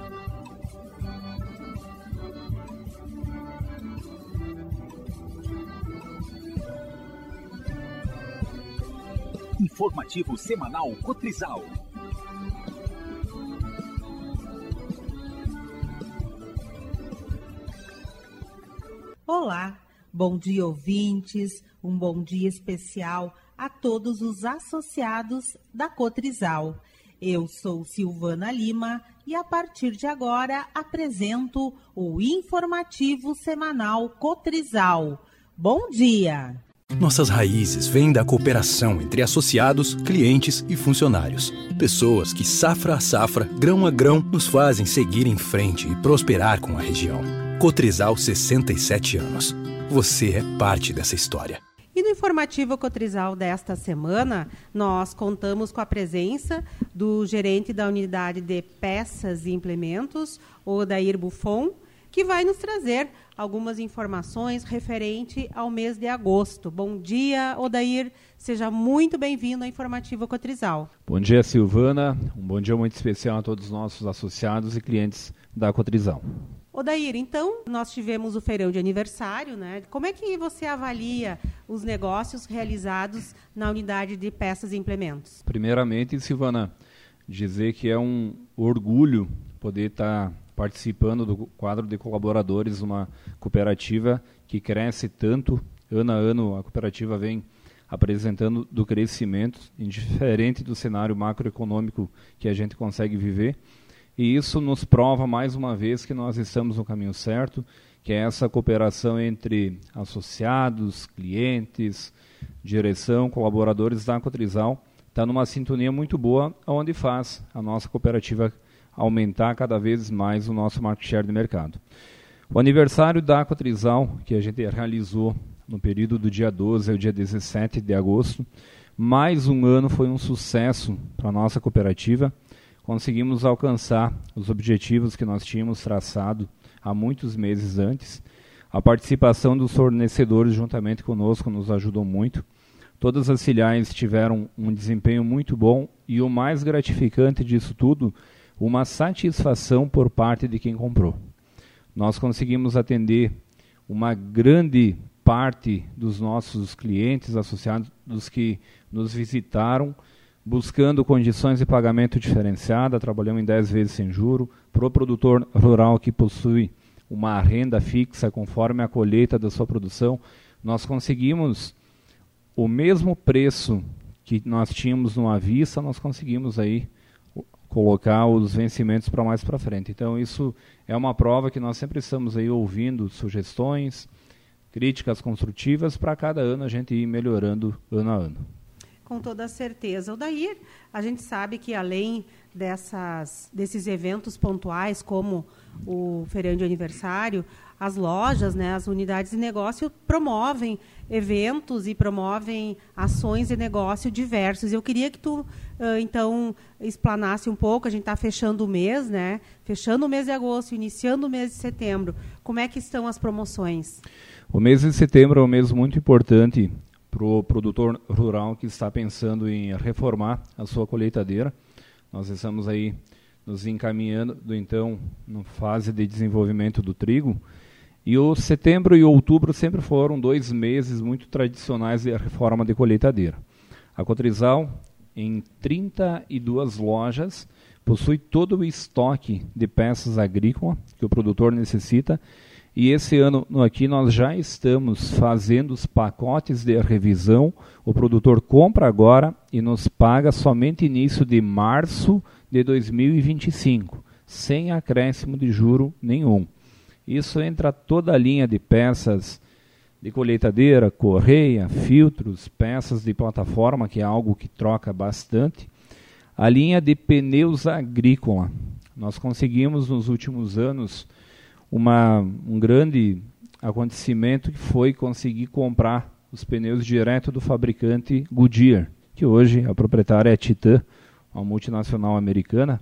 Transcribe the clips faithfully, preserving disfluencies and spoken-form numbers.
Informativo semanal Cotrizal. Olá, bom dia ouvintes, um bom dia especial a todos os associados da Cotrizal. Eu sou Silvana Lima e a partir de agora apresento o Informativo Semanal Cotrizal. Bom dia! Nossas raízes vêm da cooperação entre associados, clientes e funcionários. Pessoas que, safra a safra, grão a grão, nos fazem seguir em frente e prosperar com a região. Cotrizal, sessenta e sete anos. Você é parte dessa história. E no Informativo Cotrizal desta semana, nós contamos com a presença do gerente da unidade de peças e implementos, Odair Buffon, que vai nos trazer algumas informações referente ao mês de agosto. Bom dia, Odair. Seja muito bem-vindo ao Informativo Cotrizal. Bom dia, Silvana. Um bom dia muito especial a todos os nossos associados e clientes da Cotrizal. Odair, então, nós tivemos o feirão de aniversário, né? Como é que você avalia os negócios realizados na unidade de peças e implementos? Primeiramente, Silvana, dizer que é um orgulho poder estar participando do quadro de colaboradores, uma cooperativa que cresce tanto, ano a ano a cooperativa vem apresentando do crescimento, indiferente do cenário macroeconômico que a gente consegue viver, e isso nos prova mais uma vez que nós estamos no caminho certo, que é essa cooperação entre associados, clientes, direção, colaboradores da Cotrizal, está numa sintonia muito boa, onde faz a nossa cooperativa aumentar cada vez mais o nosso market share de mercado. O aniversário da Cotrizal, que a gente realizou no período do dia doze ao dia dezessete de agosto, mais um ano foi um sucesso para a nossa cooperativa. Conseguimos alcançar os objetivos que nós tínhamos traçado há muitos meses antes. A participação dos fornecedores juntamente conosco nos ajudou muito. Todas as filiais tiveram um desempenho muito bom e o mais gratificante disso tudo, uma satisfação por parte de quem comprou. Nós conseguimos atender uma grande parte dos nossos clientes associados que nos visitaram, buscando condições de pagamento diferenciada, trabalhamos em dez vezes sem juro, para o produtor rural que possui uma renda fixa conforme a colheita da sua produção, nós conseguimos o mesmo preço que nós tínhamos no à vista, nós conseguimos aí colocar os vencimentos para mais para frente. Então isso é uma prova que nós sempre estamos aí ouvindo sugestões, críticas construtivas para cada ano a gente ir melhorando ano a ano. Com toda certeza. Odair, a gente sabe que além dessas, desses eventos pontuais, como o feirão de aniversário, as lojas, né, as unidades de negócio promovem eventos e promovem ações de negócio diversos. Eu queria que tu, uh, então, explanasse um pouco, a gente está fechando o mês, né? Fechando o mês de agosto, iniciando o mês de setembro. Como é que estão as promoções? O mês de setembro é um mês muito importante para o produtor rural que está pensando em reformar a sua colheitadeira. Nós estamos aí nos encaminhando, do, então, na fase de desenvolvimento do trigo. E o setembro e outubro sempre foram dois meses muito tradicionais de reforma de colheitadeira. A Cotrizal, em trinta e duas lojas, possui todo o estoque de peças agrícolas que o produtor necessita. E esse ano aqui nós já estamos fazendo os pacotes de revisão. O produtor compra agora e nos paga somente início de março de dois mil e vinte e cinco, sem acréscimo de juro nenhum. Isso entra toda a linha de peças de colheitadeira, correia, filtros, peças de plataforma, que é algo que troca bastante. A linha de pneus agrícola. Nós conseguimos nos últimos anos uma, um grande acontecimento que foi conseguir comprar os pneus direto do fabricante Goodyear, que hoje a proprietária é Titan, uma multinacional americana.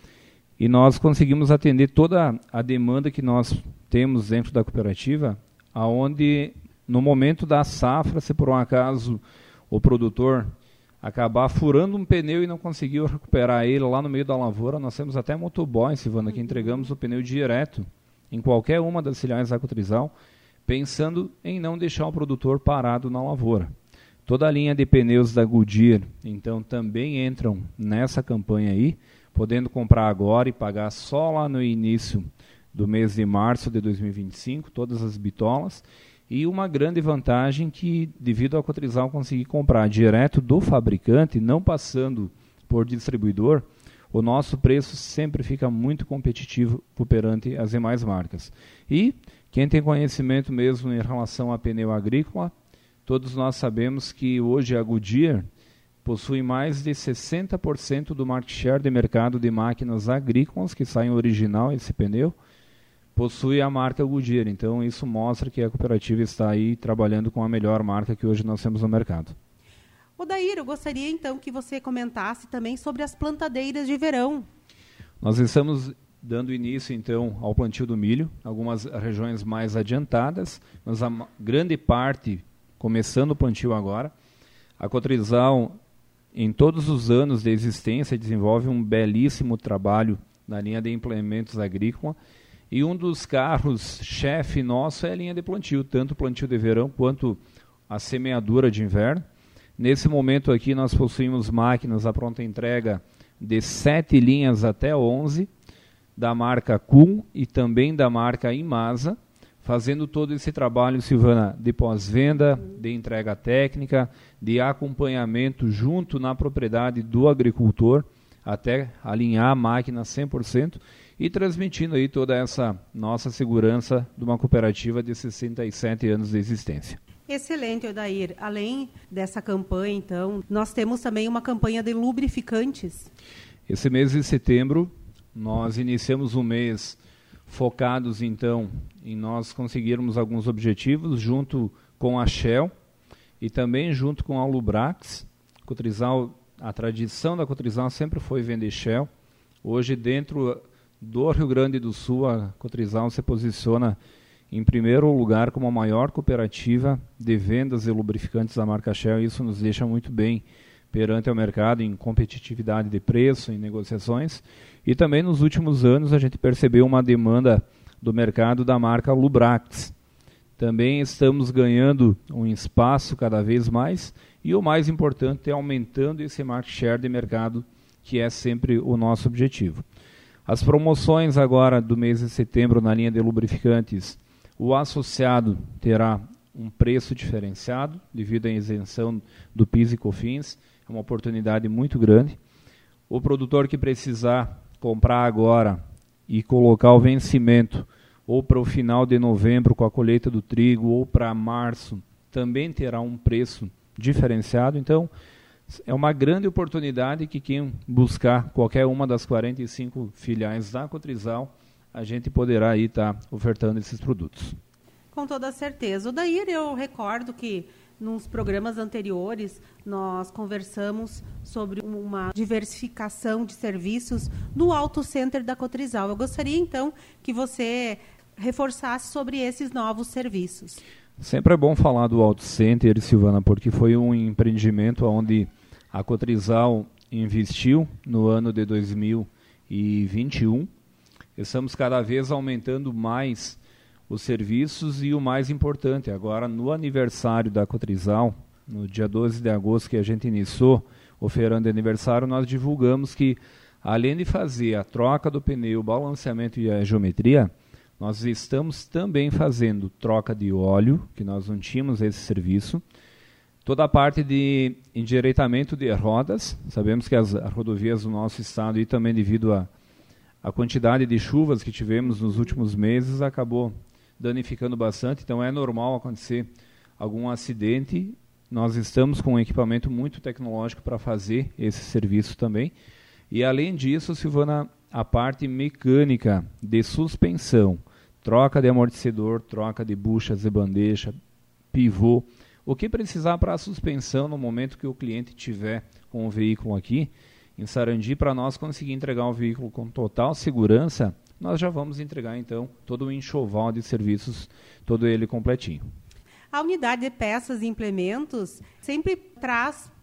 E nós conseguimos atender toda a demanda que nós temos dentro da cooperativa, aonde no momento da safra, se por um acaso o produtor acabar furando um pneu e não conseguiu recuperar ele lá no meio da lavoura, nós temos até motoboy, Silvana, que entregamos o pneu direto em qualquer uma das filiais da Cotrizal, pensando em não deixar o produtor parado na lavoura. Toda a linha de pneus da Goodyear, então, também entram nessa campanha aí, podendo comprar agora e pagar só lá no início do mês de março de dois mil e vinte e cinco, todas as bitolas. E uma grande vantagem que, devido ao Cotrizal conseguir comprar direto do fabricante, não passando por distribuidor, o nosso preço sempre fica muito competitivo perante as demais marcas. E quem tem conhecimento mesmo em relação a pneu agrícola, todos nós sabemos que hoje a Goodyear possui mais de sessenta por cento do market share de mercado de máquinas agrícolas, que saem original esse pneu, possui a marca Goodyear. Então isso mostra que a cooperativa está aí trabalhando com a melhor marca que hoje nós temos no mercado. Odair, eu gostaria então que você comentasse também sobre as plantadeiras de verão. Nós estamos dando início então ao plantio do milho, algumas regiões mais adiantadas, mas a grande parte começando o plantio agora. A Cotrizal, em todos os anos de existência, desenvolve um belíssimo trabalho na linha de implementos agrícolas. E um dos carros-chefe nosso é a linha de plantio, tanto o plantio de verão quanto a semeadura de inverno. Nesse momento aqui nós possuímos máquinas à pronta entrega de sete linhas até onze, da marca Kuhn e também da marca Imasa, fazendo todo esse trabalho, Silvana, de pós-venda, de entrega técnica, de acompanhamento junto na propriedade do agricultor, até alinhar a máquina cem por cento e transmitindo aí toda essa nossa segurança de uma cooperativa de sessenta e sete anos de existência. Excelente, Odair. Além dessa campanha, então, nós temos também uma campanha de lubrificantes. Esse mês de setembro, nós iniciamos um mês focados, então, em nós conseguirmos alguns objetivos junto com a Shell e também junto com a Lubrax. Cotrizal, a tradição da Cotrizal sempre foi vender Shell. Hoje, dentro do Rio Grande do Sul, a Cotrizal se posiciona em primeiro lugar como a maior cooperativa de vendas de lubrificantes da marca Shell. Isso nos deixa muito bem perante o mercado em competitividade de preço, em negociações. E também nos últimos anos a gente percebeu uma demanda do mercado da marca Lubrax. Também estamos ganhando um espaço cada vez mais e o mais importante é aumentando esse market share de mercado, que é sempre o nosso objetivo. As promoções agora do mês de setembro na linha de lubrificantes, o associado terá um preço diferenciado devido à isenção do P I S e COFINS, é uma oportunidade muito grande. O produtor que precisar comprar agora e colocar o vencimento ou para o final de novembro com a colheita do trigo ou para março, também terá um preço diferenciado. Então, é uma grande oportunidade que quem buscar qualquer uma das quarenta e cinco filiais da Cotrizal, a gente poderá aí estar tá ofertando esses produtos. Com toda certeza. Odair, eu recordo que nos programas anteriores nós conversamos sobre uma diversificação de serviços no Auto Center da Cotrizal. Eu gostaria então que você reforçasse sobre esses novos serviços. Sempre é bom falar do Auto Center, Silvana, porque foi um empreendimento onde a Cotrizal investiu no ano de dois mil e vinte e um. Estamos cada vez aumentando mais os serviços e o mais importante, agora no aniversário da Cotrizal, no dia doze de agosto que a gente iniciou o feirão de aniversário, nós divulgamos que, além de fazer a troca do pneu, o balanceamento e a geometria, nós estamos também fazendo troca de óleo, que nós não tínhamos esse serviço, toda a parte de endireitamento de rodas. Sabemos que as rodovias do nosso estado, e também devido a a quantidade de chuvas que tivemos nos últimos meses, acabou danificando bastante, então é normal acontecer algum acidente. Nós estamos com um equipamento muito tecnológico para fazer esse serviço também. E além disso, Silvana, a parte mecânica de suspensão, troca de amortecedor, troca de buchas de bandeja, pivô, o que precisar para a suspensão no momento que o cliente tiver com o veículo aqui em Sarandi, para nós conseguir entregar o veículo com total segurança, nós já vamos entregar então todo o enxoval de serviços, todo ele completinho. A unidade de peças e implementos sempre traz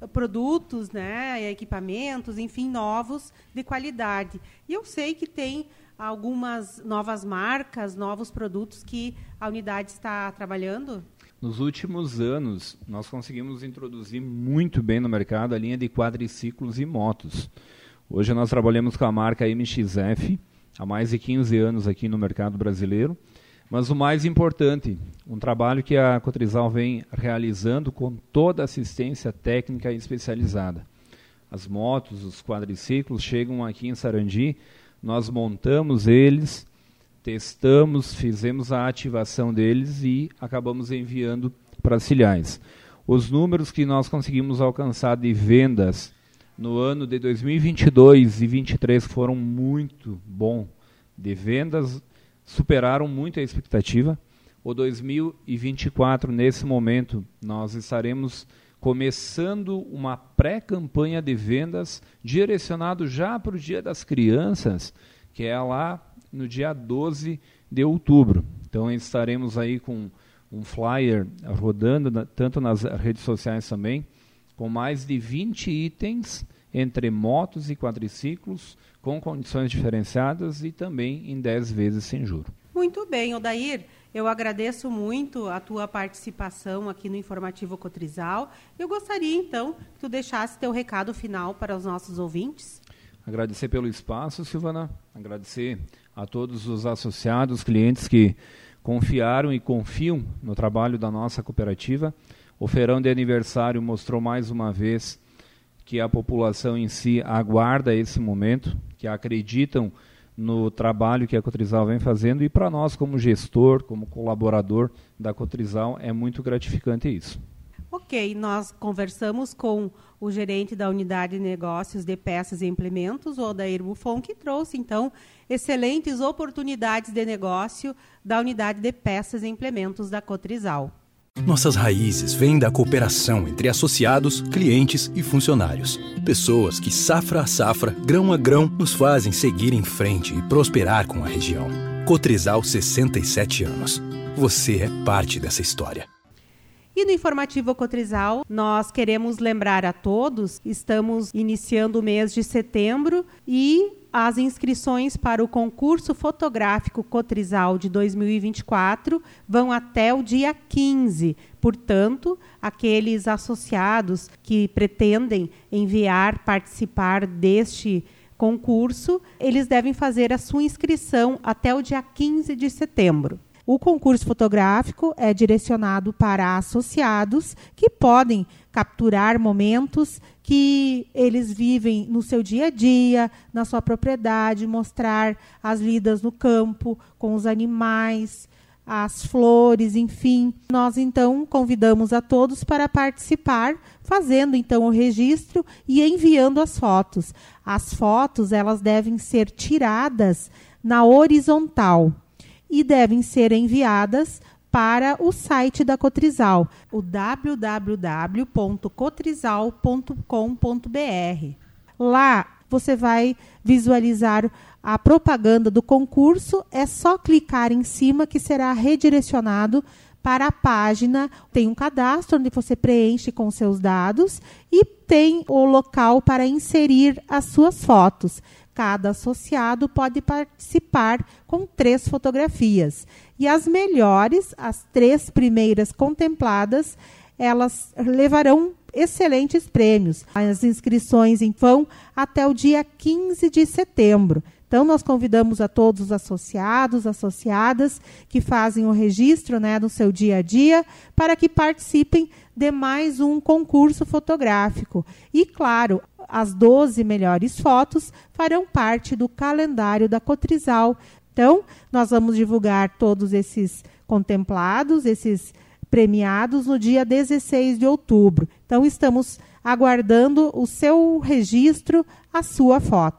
produtos, né, equipamentos, enfim, novos de qualidade. E eu sei que tem algumas novas marcas, novos produtos que a unidade está trabalhando? Nos últimos anos, nós conseguimos introduzir muito bem no mercado a linha de quadriciclos e motos. Hoje nós trabalhamos com a marca M X F, há mais de quinze anos aqui no mercado brasileiro. Mas o mais importante, um trabalho que a Cotrizal vem realizando com toda a assistência técnica especializada. As motos, os quadriciclos chegam aqui em Sarandi, nós montamos eles, testamos, fizemos a ativação deles e acabamos enviando para as filiais. Os números que nós conseguimos alcançar de vendas no ano de dois mil e vinte e dois e dois mil e vinte e três foram muito bons de vendas, superaram muito a expectativa. O dois mil e vinte e quatro, nesse momento, nós estaremos começando uma pré-campanha de vendas direcionado já para o Dia das Crianças, que é lá no dia doze de outubro. Então estaremos aí com um flyer rodando, na, tanto nas redes sociais também, com mais de vinte itens entre motos e quadriciclos, com condições diferenciadas e também em dez vezes sem juro. Muito bem, Odair. Eu agradeço muito a tua participação aqui no Informativo Cotrizal. Eu gostaria, então, que tu deixasse teu recado final para os nossos ouvintes. Agradecer pelo espaço, Silvana. Agradecer a todos os associados, clientes que confiaram e confiam no trabalho da nossa cooperativa. O feirão de aniversário mostrou mais uma vez que a população em si aguarda esse momento, que acreditam no trabalho que a Cotrizal vem fazendo, e para nós, como gestor, como colaborador da Cotrizal, é muito gratificante isso. Ok, nós conversamos com o gerente da Unidade de Negócios de Peças e Implementos, o Odair Buffon, que trouxe, então, excelentes oportunidades de negócio da Unidade de Peças e Implementos da Cotrizal. Nossas raízes vêm da cooperação entre associados, clientes e funcionários. Pessoas que, safra a safra, grão a grão, nos fazem seguir em frente e prosperar com a região. Cotrizal, sessenta e sete anos. Você é parte dessa história. E no Informativo Cotrizal, nós queremos lembrar a todos, estamos iniciando o mês de setembro e as inscrições para o concurso fotográfico Cotrizal de dois mil e vinte e quatro vão até o dia quinze. Portanto, aqueles associados que pretendem enviar, participar deste concurso, eles devem fazer a sua inscrição até o dia quinze de setembro. O concurso fotográfico é direcionado para associados que podem capturar momentos que eles vivem no seu dia a dia, na sua propriedade, mostrar as lidas no campo, com os animais, as flores, enfim. Nós, então, convidamos a todos para participar, fazendo, então, o registro e enviando as fotos. As fotos, elas devem ser tiradas na horizontal e devem ser enviadas para o site da Cotrizal, o w w w ponto cotrizal ponto com ponto b r. Lá você vai visualizar a propaganda do concurso, é só clicar em cima que será redirecionado para a página. Tem um cadastro onde você preenche com seus dados e tem o local para inserir as suas fotos. Cada associado pode participar com três fotografias. E as melhores, as três primeiras contempladas, elas levarão excelentes prêmios. As inscrições vão até o dia quinze de setembro. Então, nós convidamos a todos os associados, associadas, que fazem o registro, né, no seu dia a dia, para que participem de mais um concurso fotográfico. E, claro, as doze melhores fotos farão parte do calendário da Cotrizal. Então, nós vamos divulgar todos esses contemplados, esses premiados, no dia dezesseis de outubro. Então, estamos aguardando o seu registro, a sua foto.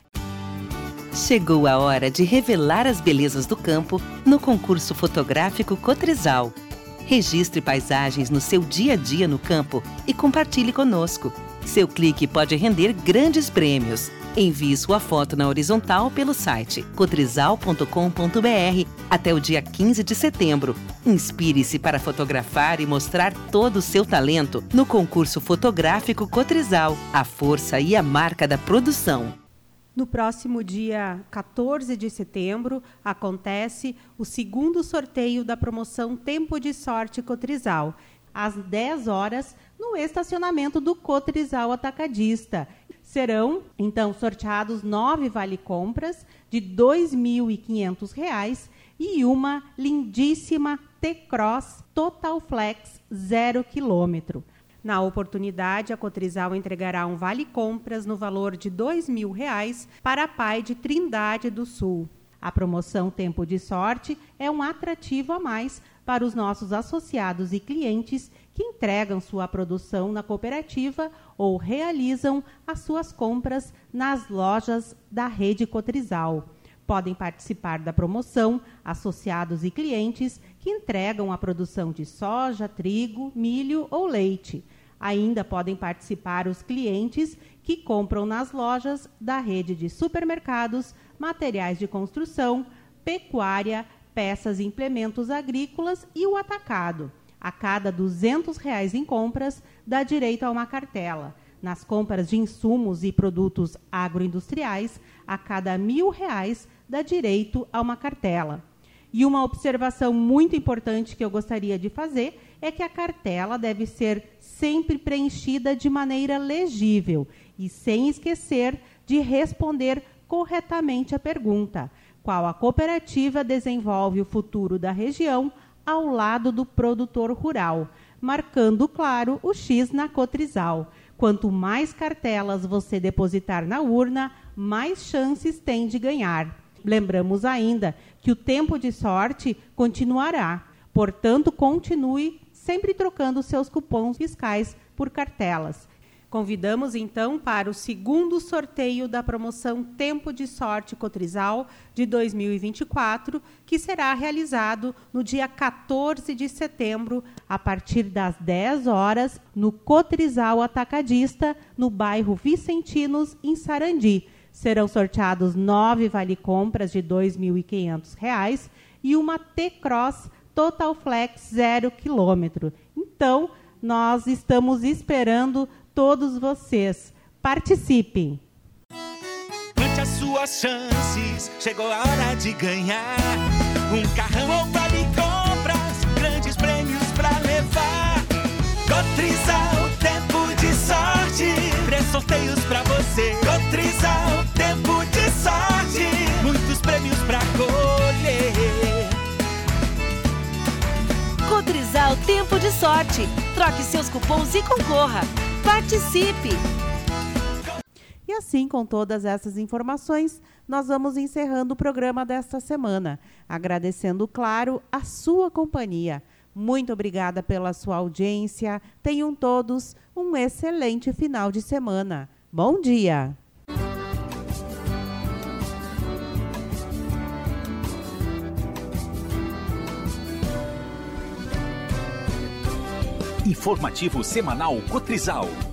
Chegou a hora de revelar as belezas do campo no concurso fotográfico Cotrizal. Registre paisagens no seu dia a dia no campo e compartilhe conosco. Seu clique pode render grandes prêmios. Envie sua foto na horizontal pelo site cotrizal ponto com ponto b r até o dia quinze de setembro. Inspire-se para fotografar e mostrar todo o seu talento no concurso fotográfico Cotrizal, a força e a marca da produção. No próximo dia quatorze de setembro, acontece o segundo sorteio da promoção Tempo de Sorte Cotrizal, às dez horas, no estacionamento do Cotrizal Atacadista. Serão, então, sorteados nove vale-compras de dois mil e quinhentos reais e uma lindíssima T-Cross Total Flex zero quilômetro. Na oportunidade, a Cotrizal entregará um vale-compras no valor de dois mil reais para a Pai de Trindade do Sul. A promoção Tempo de Sorte é um atrativo a mais para os nossos associados e clientes que entregam sua produção na cooperativa ou realizam as suas compras nas lojas da rede Cotrizal. Podem participar da promoção associados e clientes que entregam a produção de soja, trigo, milho ou leite. Ainda podem participar os clientes que compram nas lojas da rede de supermercados, materiais de construção, pecuária, peças e implementos agrícolas e o atacado. A cada duzentos reais em compras, dá direito a uma cartela. Nas compras de insumos e produtos agroindustriais, a cada mil reais, dá direito a uma cartela. E uma observação muito importante que eu gostaria de fazer é que a cartela deve ser sempre preenchida de maneira legível e sem esquecer de responder corretamente a pergunta: qual a cooperativa desenvolve o futuro da região ao lado do produtor rural, marcando, claro, o X na Cotrizal. Quanto mais cartelas você depositar na urna, mais chances tem de ganhar. Lembramos ainda que o tempo de sorte continuará, portanto, continue sempre trocando seus cupons fiscais por cartelas. Convidamos, então, para o segundo sorteio da promoção Tempo de Sorte Cotrizal de dois mil e vinte e quatro, que será realizado no dia quatorze de setembro, a partir das dez horas, no Cotrizal Atacadista, no bairro Vicentinos, em Sarandi. Serão sorteados nove vale-compras de dois mil e quinhentos reais e uma T-Cross Total Flex zero quilômetro. Então, nós estamos esperando todos vocês. Participem! Ante as suas chances, chegou a hora de ganhar um carrão ou vale compras, grandes prêmios pra levar. Cotrizal, tempo de sorte, três sorteios pra você. Cotrizal, tempo de sorte, muitos prêmios pra colher. Cotrizal Tempo de Sorte. Troque seus cupons e concorra. Participe! E assim, com todas essas informações, nós vamos encerrando o programa desta semana, agradecendo, claro, a sua companhia. Muito obrigada pela sua audiência. Tenham todos um excelente final de semana. Bom dia! Informativo semanal Cotrizal.